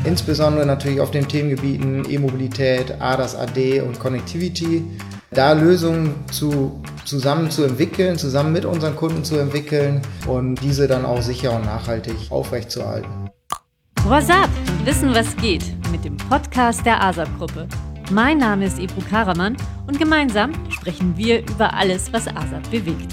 insbesondere natürlich auf den Themengebieten E-Mobilität, ADAS, AD und Connectivity, da Lösungen zusammen zu entwickeln, zusammen mit unseren Kunden zu entwickeln und diese dann auch sicher und nachhaltig aufrechtzuerhalten. What's up? Wissen, was geht mit dem Podcast der ASAP-Gruppe. Mein Name ist Ebru Karaman und gemeinsam sprechen wir über alles, was ASAP bewegt.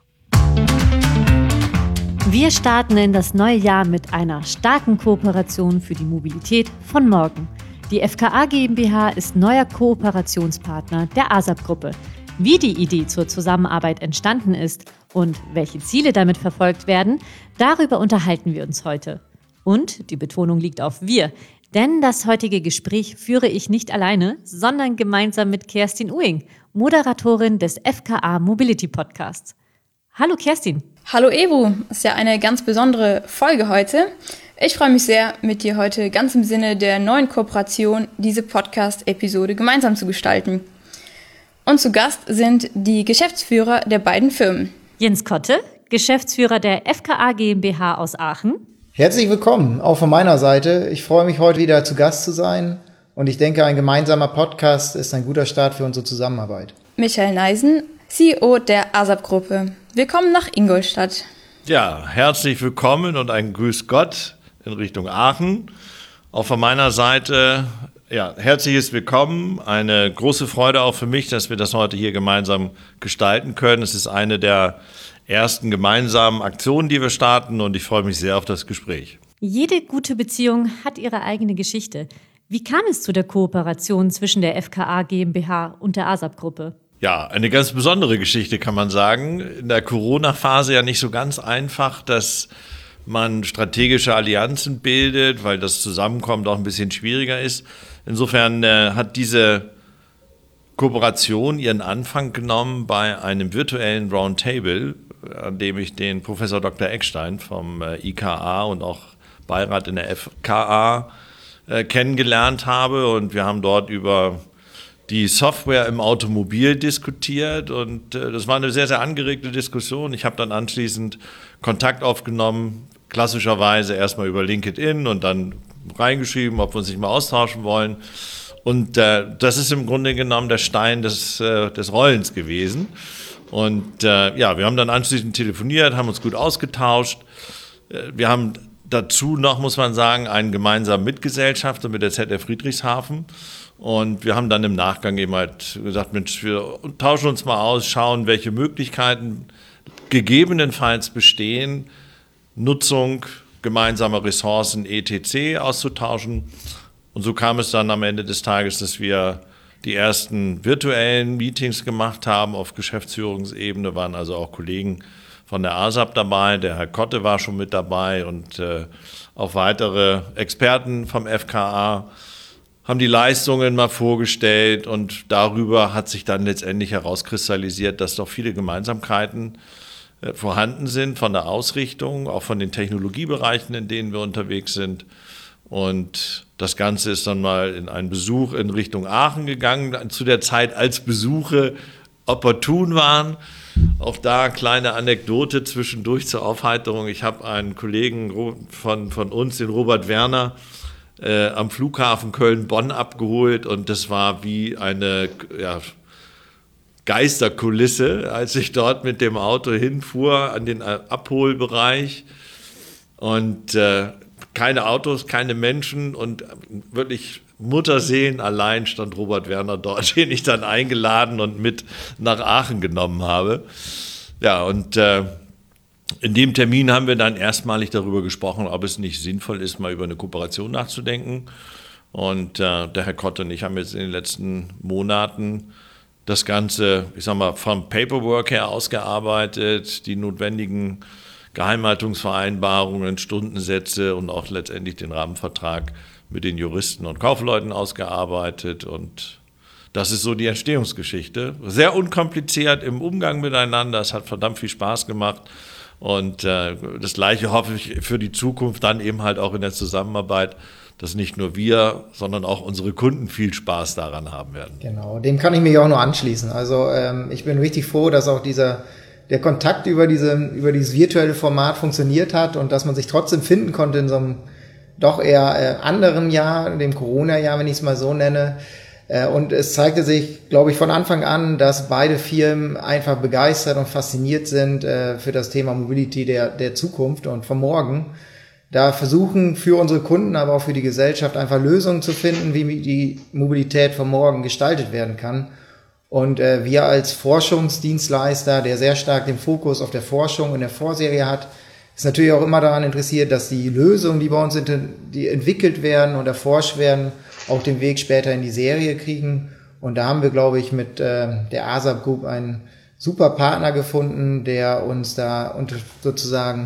Wir starten in das neue Jahr mit einer starken Kooperation für die Mobilität von morgen. Die FKA GmbH ist neuer Kooperationspartner der ASAP-Gruppe. Wie die Idee zur Zusammenarbeit entstanden ist und welche Ziele damit verfolgt werden, darüber unterhalten wir uns heute. Und die Betonung liegt auf wir, denn das heutige Gespräch führe ich nicht alleine, sondern gemeinsam mit Kerstin Uing, Moderatorin des FKA Mobility Podcasts. Hallo Kerstin. Hallo Ebru, ist ja eine ganz besondere Folge heute. Ich freue mich sehr, mit dir heute ganz im Sinne der neuen Kooperation diese Podcast-Episode gemeinsam zu gestalten. Und zu Gast sind die Geschäftsführer der beiden Firmen. Jens Kotte, Geschäftsführer der FKA GmbH aus Aachen. Herzlich willkommen, auch von meiner Seite. Ich freue mich, heute wieder zu Gast zu sein. Und ich denke, ein gemeinsamer Podcast ist ein guter Start für unsere Zusammenarbeit. Michael Neisen, CEO der ASAP-Gruppe. Willkommen nach Ingolstadt. Ja, herzlich willkommen und ein Grüß Gott in Richtung Aachen. Auch von meiner Seite, ja, herzliches Willkommen. Eine große Freude auch für mich, dass wir das heute hier gemeinsam gestalten können. Es ist eine der ersten gemeinsamen Aktionen, die wir starten, und ich freue mich sehr auf das Gespräch. Jede gute Beziehung hat ihre eigene Geschichte. Wie kam es zu der Kooperation zwischen der FKA GmbH und der ASAP-Gruppe? Ja, eine ganz besondere Geschichte, kann man sagen. In der Corona-Phase ja nicht so ganz einfach, dass man strategische Allianzen bildet, weil das Zusammenkommen auch ein bisschen schwieriger ist. Insofern hat diese Kooperation ihren Anfang genommen bei einem virtuellen Roundtable, an dem ich den Professor Dr. Eckstein vom IKA und auch Beirat in der FKA kennengelernt habe. Und wir haben dort über die Software im Automobil diskutiert, und das war eine sehr, sehr angeregte Diskussion. Ich habe dann anschließend Kontakt aufgenommen, klassischerweise erstmal über LinkedIn und dann reingeschrieben, ob wir uns nicht mal austauschen wollen. Und das ist im Grunde genommen der Stein des Rollens gewesen. Und ja, wir haben dann anschließend telefoniert, haben uns gut ausgetauscht. Wir haben dazu noch, muss man sagen, einen gemeinsamen Mitgesellschafter mit der ZF Friedrichshafen. Und wir haben dann im Nachgang eben halt gesagt, Mensch, wir tauschen uns mal aus, schauen, welche Möglichkeiten gegebenenfalls bestehen, Nutzung gemeinsamer Ressourcen etc. auszutauschen. Und so kam es dann am Ende des Tages, dass wir die ersten virtuellen Meetings gemacht haben. Auf Geschäftsführungsebene waren also auch Kollegen von der ASAP dabei, der Herr Kotte war schon mit dabei und auch weitere Experten vom FKA haben die Leistungen mal vorgestellt, und darüber hat sich dann letztendlich herauskristallisiert, dass doch viele Gemeinsamkeiten vorhanden sind von der Ausrichtung, auch von den Technologiebereichen, in denen wir unterwegs sind. Und das Ganze ist dann mal in einen Besuch in Richtung Aachen gegangen, zu der Zeit, als Besuche opportun waren. Auch da kleine Anekdote zwischendurch zur Aufheiterung. Ich habe einen Kollegen von uns, den Robert Werner, am Flughafen Köln-Bonn abgeholt, und das war wie eine Geisterkulisse, als ich dort mit dem Auto hinfuhr an den Abholbereich, und keine Autos, keine Menschen und wirklich Mutterseelen allein stand Robert Werner dort, den ich dann eingeladen und mit nach Aachen genommen habe. Ja, und in dem Termin haben wir dann erstmalig darüber gesprochen, ob es nicht sinnvoll ist, mal über eine Kooperation nachzudenken. Und der Herr Kotte und ich haben jetzt in den letzten Monaten das Ganze, ich sag mal, vom Paperwork her ausgearbeitet, die notwendigen Geheimhaltungsvereinbarungen, Stundensätze und auch letztendlich den Rahmenvertrag mit den Juristen und Kaufleuten ausgearbeitet. Und das ist so die Entstehungsgeschichte. Sehr unkompliziert im Umgang miteinander. Es hat verdammt viel Spaß gemacht. Und das Gleiche hoffe ich für die Zukunft dann eben halt auch in der Zusammenarbeit, dass nicht nur wir, sondern auch unsere Kunden viel Spaß daran haben werden. Genau, dem kann ich mich auch nur anschließen. Also ich bin richtig froh, dass auch der Kontakt über dieses virtuelle Format funktioniert hat und dass man sich trotzdem finden konnte in so einem doch eher anderen Jahr, dem Corona-Jahr, wenn ich es mal so nenne. Und es zeigte sich, glaube ich, von Anfang an, dass beide Firmen einfach begeistert und fasziniert sind für das Thema Mobility der Zukunft und von morgen. Da versuchen für unsere Kunden, aber auch für die Gesellschaft einfach Lösungen zu finden, wie die Mobilität von morgen gestaltet werden kann. Und wir als Forschungsdienstleister, der sehr stark den Fokus auf der Forschung in der Vorserie hat, ist natürlich auch immer daran interessiert, dass die Lösungen, die bei uns die entwickelt werden und erforscht werden, auch den Weg später in die Serie kriegen. Und da haben wir, glaube ich, mit der ASAP Group einen super Partner gefunden, der uns da sozusagen,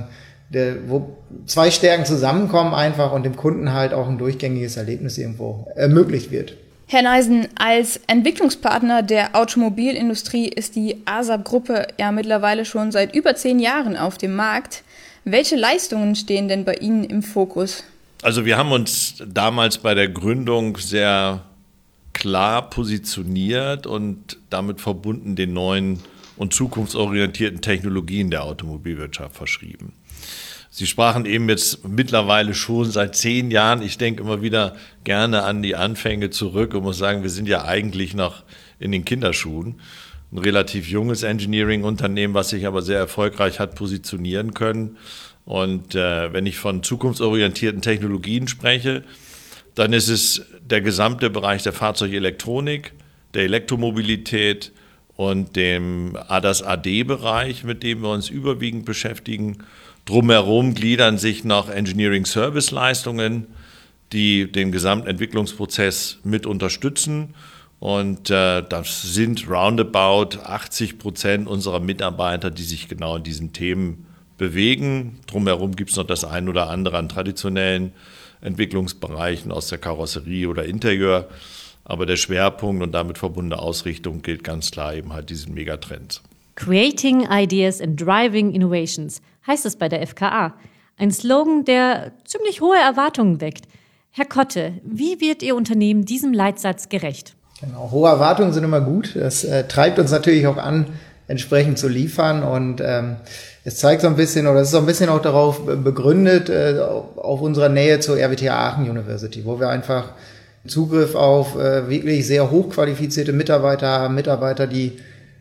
wo zwei Stärken zusammenkommen einfach und dem Kunden halt auch ein durchgängiges Erlebnis irgendwo ermöglicht wird. Herr Neisen, als Entwicklungspartner der Automobilindustrie ist die ASAP-Gruppe ja mittlerweile schon seit über 10 Jahren auf dem Markt. Welche Leistungen stehen denn bei Ihnen im Fokus? Also wir haben uns damals bei der Gründung sehr klar positioniert und damit verbunden den neuen und zukunftsorientierten Technologien der Automobilwirtschaft verschrieben. Sie sprachen eben jetzt mittlerweile schon seit 10 Jahren, ich denke immer wieder gerne an die Anfänge zurück und muss sagen, wir sind ja eigentlich noch in den Kinderschuhen. Ein relativ junges Engineering-Unternehmen, was sich aber sehr erfolgreich hat positionieren können. Und wenn ich von zukunftsorientierten Technologien spreche, dann ist es der gesamte Bereich der Fahrzeugelektronik, der Elektromobilität und dem ADAS-AD-Bereich, mit dem wir uns überwiegend beschäftigen. Drumherum gliedern sich noch Engineering-Service-Leistungen, die den gesamten Entwicklungsprozess mit unterstützen. Und das sind roundabout 80% unserer Mitarbeiter, die sich genau in diesen Themen bewegen. Drumherum gibt es noch das ein oder andere an traditionellen Entwicklungsbereichen aus der Karosserie oder Interieur. Aber der Schwerpunkt und damit verbundene Ausrichtung gilt ganz klar eben halt diesen Megatrends. Creating Ideas and Driving Innovations heißt es bei der FKA. Ein Slogan, der ziemlich hohe Erwartungen weckt. Herr Kotte, wie wird Ihr Unternehmen diesem Leitsatz gerecht? Genau, hohe Erwartungen sind immer gut. Das treibt uns natürlich auch an, entsprechend zu liefern. Und es zeigt so ein bisschen, oder es ist so ein bisschen auch darauf begründet, auf unserer Nähe zur RWTH Aachen University, wo wir einfach Zugriff auf wirklich sehr hochqualifizierte Mitarbeiter haben, Mitarbeiter, die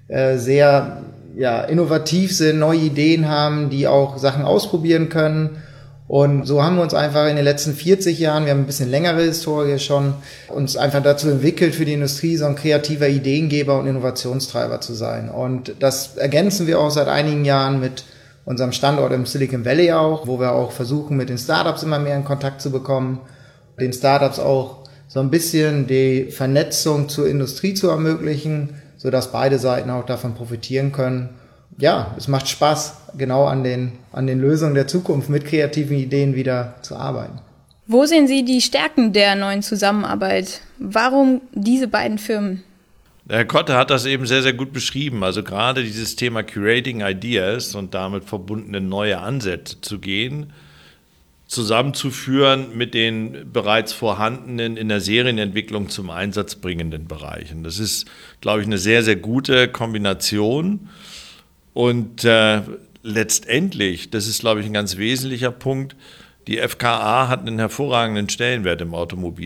sehr innovativ sind, neue Ideen haben, die auch Sachen ausprobieren können. Und so haben wir uns einfach in den letzten 40 Jahren, wir haben ein bisschen längere Historie schon, uns einfach dazu entwickelt, für die Industrie so ein kreativer Ideengeber und Innovationstreiber zu sein. Und das ergänzen wir auch seit einigen Jahren mit unserem Standort im Silicon Valley auch, wo wir auch versuchen, mit den Startups immer mehr in Kontakt zu bekommen, den Startups auch so ein bisschen die Vernetzung zur Industrie zu ermöglichen, sodass beide Seiten auch davon profitieren können. Ja, es macht Spaß, genau an den Lösungen der Zukunft mit kreativen Ideen wieder zu arbeiten. Wo sehen Sie die Stärken der neuen Zusammenarbeit? Warum diese beiden Firmen? Herr Kotte hat das eben sehr, sehr gut beschrieben. Also gerade dieses Thema Creating Ideas und damit verbundene neue Ansätze zu gehen, zusammenzuführen mit den bereits vorhandenen in der Serienentwicklung zum Einsatz bringenden Bereichen. Das ist, glaube ich, eine sehr, sehr gute Kombination. Und letztendlich, das ist, glaube ich, ein ganz wesentlicher Punkt, die FKA hat einen hervorragenden Stellenwert im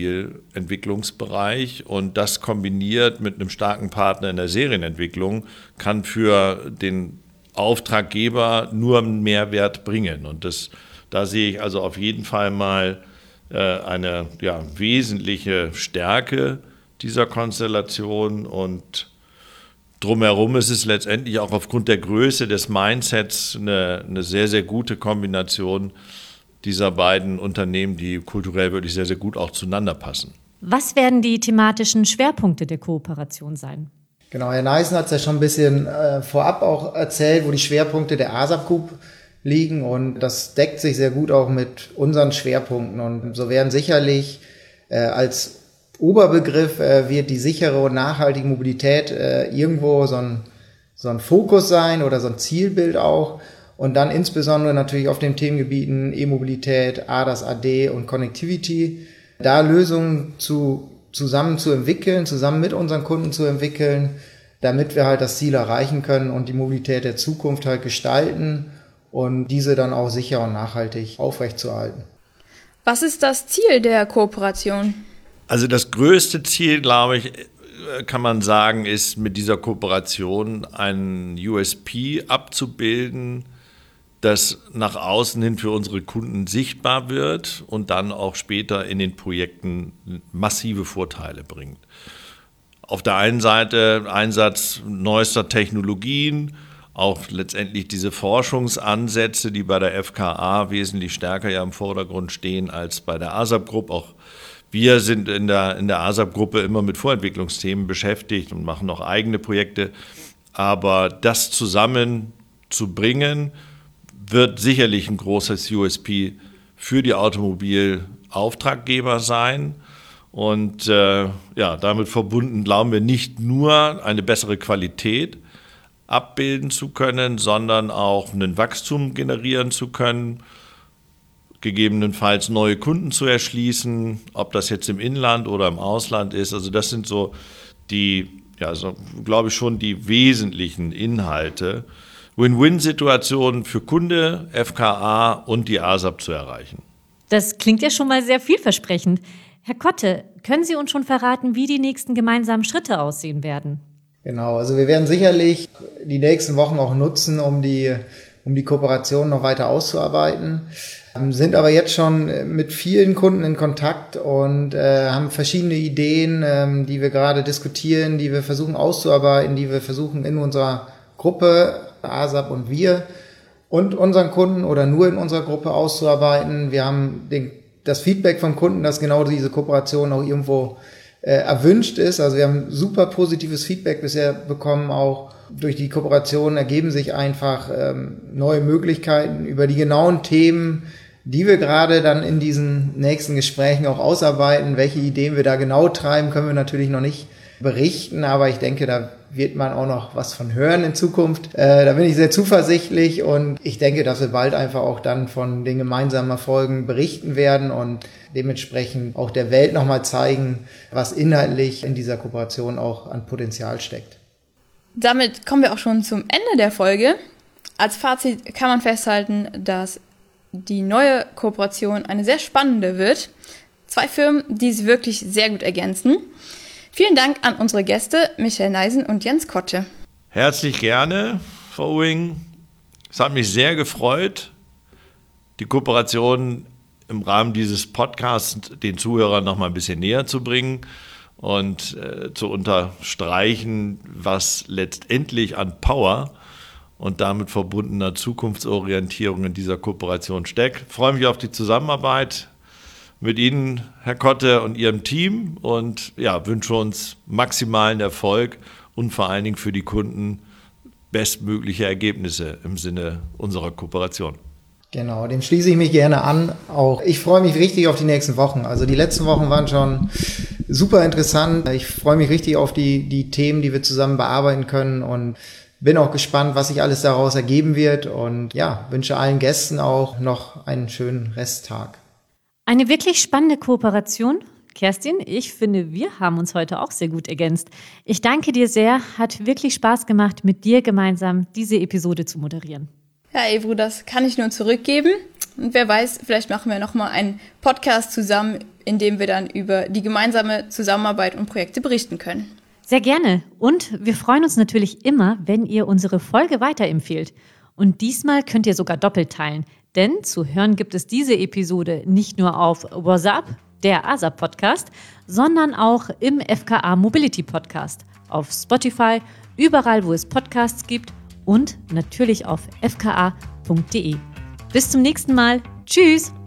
Automobilentwicklungsbereich und das kombiniert mit einem starken Partner in der Serienentwicklung kann für den Auftraggeber nur einen Mehrwert bringen. Und da sehe ich also auf jeden Fall mal eine wesentliche Stärke dieser Konstellation und drumherum ist es letztendlich auch aufgrund der Größe des Mindsets eine sehr, sehr gute Kombination dieser beiden Unternehmen, die kulturell wirklich sehr, sehr gut auch zueinander passen. Was werden die thematischen Schwerpunkte der Kooperation sein? Genau, Herr Neisen hat es ja schon ein bisschen vorab auch erzählt, wo die Schwerpunkte der ASAP Group liegen und das deckt sich sehr gut auch mit unseren Schwerpunkten und so werden sicherlich als Oberbegriff wird die sichere und nachhaltige Mobilität irgendwo so ein Fokus sein oder so ein Zielbild auch und dann insbesondere natürlich auf den Themengebieten E-Mobilität, ADAS, AD und Connectivity, da Lösungen zusammen zu entwickeln, zusammen mit unseren Kunden zu entwickeln, damit wir halt das Ziel erreichen können und die Mobilität der Zukunft halt gestalten und diese dann auch sicher und nachhaltig aufrechtzuerhalten. Was ist das Ziel der Kooperation? Also das größte Ziel, glaube ich, kann man sagen, ist mit dieser Kooperation ein USP abzubilden, das nach außen hin für unsere Kunden sichtbar wird und dann auch später in den Projekten massive Vorteile bringt. Auf der einen Seite Einsatz neuester Technologien, auch letztendlich diese Forschungsansätze, die bei der FKA wesentlich stärker ja im Vordergrund stehen als bei der ASAP Group. Auch wir sind in der ASAP-Gruppe immer mit Vorentwicklungsthemen beschäftigt und machen auch eigene Projekte. Aber das zusammenzubringen, wird sicherlich ein großes USP für die Automobilauftraggeber sein. Und damit verbunden glauben wir nicht nur eine bessere Qualität abbilden zu können, sondern auch ein Wachstum generieren zu können, gegebenenfalls neue Kunden zu erschließen, ob das jetzt im Inland oder im Ausland ist. Also das sind so glaube ich schon die wesentlichen Inhalte, Win-Win-Situationen für Kunde, FKA und die ASAP zu erreichen. Das klingt ja schon mal sehr vielversprechend. Herr Kotte, können Sie uns schon verraten, wie die nächsten gemeinsamen Schritte aussehen werden? Genau, also wir werden sicherlich die nächsten Wochen auch nutzen, um die Kooperation noch weiter auszuarbeiten. Sind aber jetzt schon mit vielen Kunden in Kontakt und haben verschiedene Ideen, die wir gerade diskutieren, die wir versuchen auszuarbeiten, die wir versuchen in unserer Gruppe, ASAP und wir, und unseren Kunden oder nur in unserer Gruppe auszuarbeiten. Wir haben das Feedback vom Kunden, dass genau diese Kooperation auch irgendwo erwünscht ist. Also wir haben super positives Feedback bisher bekommen, auch durch die Kooperation ergeben sich einfach neue Möglichkeiten über die genauen Themen, die wir gerade dann in diesen nächsten Gesprächen auch ausarbeiten. Welche Ideen wir da genau treiben, können wir natürlich noch nicht berichten, aber ich denke, da wird man auch noch was von hören in Zukunft. Da bin ich sehr zuversichtlich und ich denke, dass wir bald einfach auch dann von den gemeinsamen Erfolgen berichten werden und dementsprechend auch der Welt nochmal zeigen, was inhaltlich in dieser Kooperation auch an Potenzial steckt. Damit kommen wir auch schon zum Ende der Folge. Als Fazit kann man festhalten, dass die neue Kooperation eine sehr spannende wird. 2 Firmen, die sich wirklich sehr gut ergänzen. Vielen Dank an unsere Gäste, Michael Neisen und Jens Kotte. Herzlich gerne, Frau Uing. Es hat mich sehr gefreut, die Kooperation im Rahmen dieses Podcasts den Zuhörern noch mal ein bisschen näher zu bringen und zu unterstreichen, was letztendlich an Power und damit verbundener Zukunftsorientierung in dieser Kooperation steckt. Ich freue mich auf die Zusammenarbeit mit Ihnen, Herr Kotte, und Ihrem Team und wünsche uns maximalen Erfolg und vor allen Dingen für die Kunden bestmögliche Ergebnisse im Sinne unserer Kooperation. Genau, dem schließe ich mich gerne an. Auch ich freue mich richtig auf die nächsten Wochen. Also die letzten Wochen waren schon super interessant. Ich freue mich richtig auf die Themen, die wir zusammen bearbeiten können und bin auch gespannt, was sich alles daraus ergeben wird und wünsche allen Gästen auch noch einen schönen Resttag. Eine wirklich spannende Kooperation. Kerstin, ich finde, wir haben uns heute auch sehr gut ergänzt. Ich danke dir sehr, hat wirklich Spaß gemacht, mit dir gemeinsam diese Episode zu moderieren. Ja, Evro, das kann ich nur zurückgeben. Und wer weiß, vielleicht machen wir nochmal einen Podcast zusammen, in dem wir dann über die gemeinsame Zusammenarbeit und Projekte berichten können. Sehr gerne. Und wir freuen uns natürlich immer, wenn ihr unsere Folge weiterempfehlt. Und diesmal könnt ihr sogar doppelt teilen. Denn zu hören gibt es diese Episode nicht nur auf WhatsApp, der ASAP-Podcast, sondern auch im FKA Mobility Podcast, auf Spotify, überall, wo es Podcasts gibt und natürlich auf fka.de. Bis zum nächsten Mal. Tschüss!